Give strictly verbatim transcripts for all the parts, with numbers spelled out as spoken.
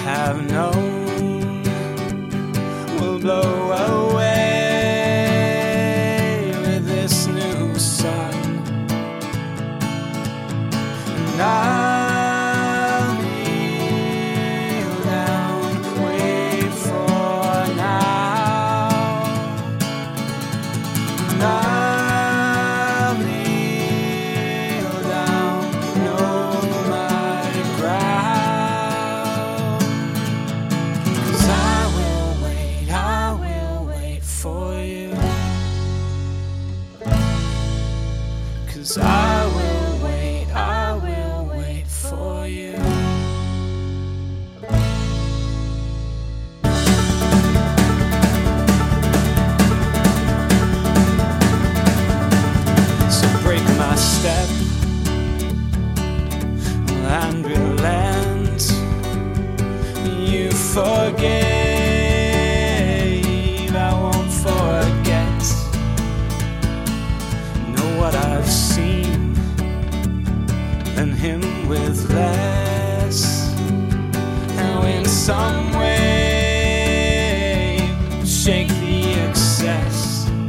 have known will blow away with this new sun. And I'll kneel down, wait for now. And I'll kneel down, know my ground. 'Cause I will wait, I will wait for you. 'Cause I will wait, I will wait for you. So break my step and relent. You forgave, I won't forget. Know what I've seen, and him with less. How in some way shake the excess.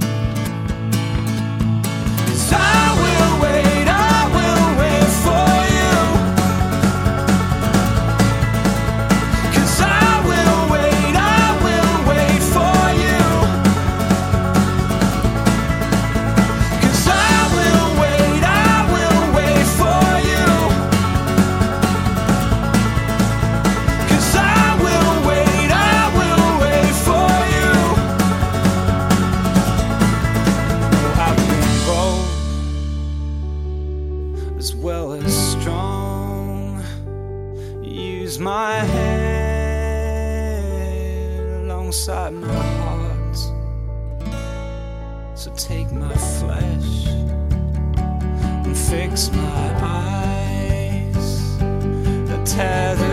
'Cause I will wait, I will wait for you. 'Cause I will wait, I will wait for you. 'Cause I will wait, I will wait for you. 'Cause I will wait, I will wait for you. Oh, I've been bold as well as strong. Use my head alongside my heart. So take my flesh and fix my eyes. The tether